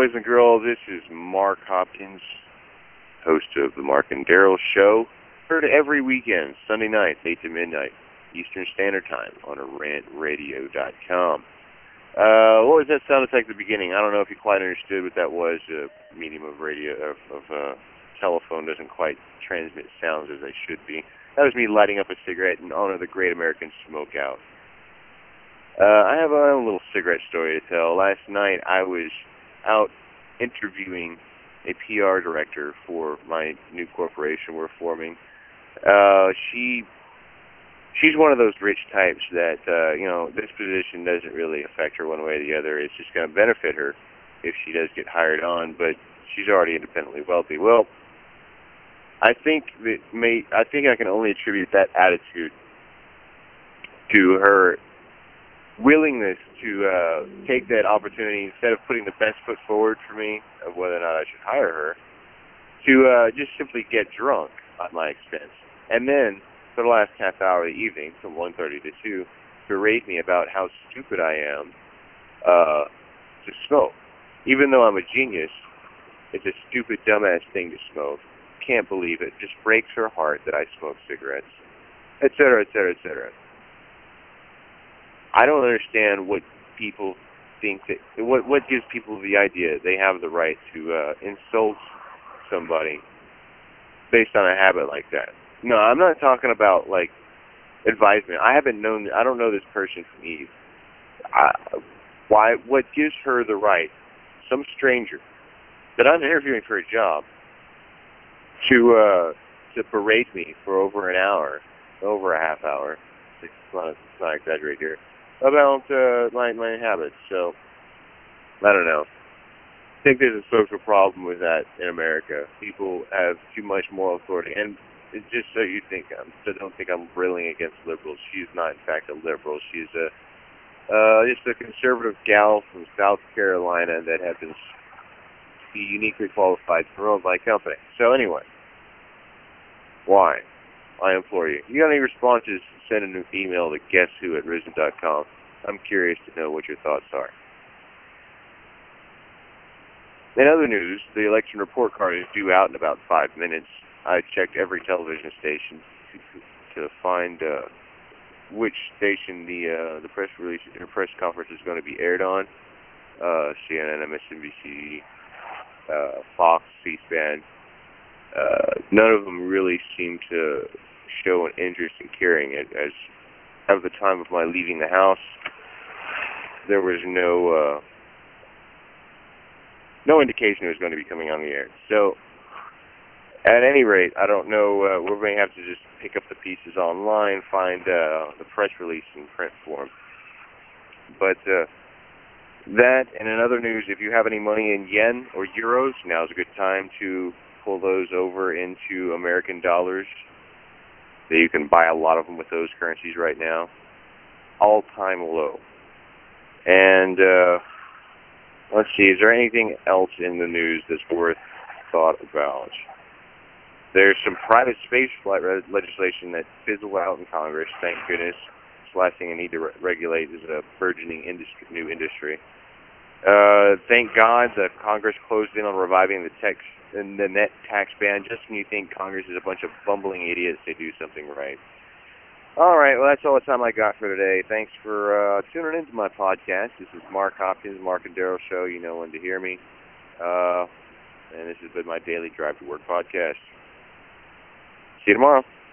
boys and girls. This is Mark Hopkins, host of the Mark and Daryl Show. Heard every weekend, Sunday nights, 8 to midnight, Eastern Standard Time on rantradio.com. What was that sound effect at the beginning? I don't know if you quite understood what that was. Medium of radio, of telephone doesn't quite transmit sounds as they should be. That was me lighting up a cigarette in honor of the Great American Smoke Out. I have my own little cigarette story to tell. Last night I was out interviewing a PR director for my new corporation we're forming. She's one of those rich types that, this position doesn't really affect her one way or the other. It's just going to benefit her if she does get hired on, but she's already independently wealthy. Well, I think I can only attribute that attitude to her willingness to take that opportunity instead of putting the best foot forward for me of whether or not I should hire her, to just simply get drunk at my expense. And then, for the last half hour of the evening, from 1:30 to 2, berate me about how stupid I am to smoke. Even though I'm a genius, it's a stupid, dumbass thing to smoke. Can't believe it. Just breaks her heart that I smoke cigarettes, etc., etc., etc. I don't understand what people think that what gives people the idea they have the right to insult somebody based on a habit like that. No, I'm not talking about like advisement. I don't know this person from Eve. What gives her the right, some stranger that I'm interviewing for a job, to berate me for over an hour, over a half hour? Let's not exaggerate here. About my habits. So, I don't know. I think there's a social problem with that in America. People have too much moral authority. And it's just so don't think I'm railing against liberals. She's not, in fact, a liberal. She's just a conservative gal from South Carolina that had been uniquely qualified to run my company. So anyway, why? I implore you. If you got any responses, send an email to guesswho@risen.com. I'm curious to know what your thoughts are. In other news, the election report card is due out in about 5 minutes. I checked every television station to find which station the press release or press conference is going to be aired on. CNN, MSNBC, Fox, C-SPAN. None of them really seem to show an interest in carrying it. As of the time of my leaving the house, there was no indication it was going to be coming on the air. So, at any rate, I don't know. We're going to have to just pick up the pieces online, find the press release in print form. But that, and in other news, if you have any money in yen or euros, now's a good time to pull those over into American dollars. You can buy a lot of them with those currencies right now. All-time low. And let's see, is there anything else in the news that's worth thought about? There's some private space flight legislation that fizzled out in Congress, thank goodness. It's the last thing I need to regulate is a burgeoning new industry. Thank God that Congress closed in on reviving the net tax ban just when you think Congress is a bunch of bumbling idiots. They do something right. All right, well, that's all the time I got for today. Thanks for tuning into my podcast. This is Mark Hopkins, Mark and Daryl Show. You know when to hear me. And this has been my daily Drive to Work podcast. See you tomorrow.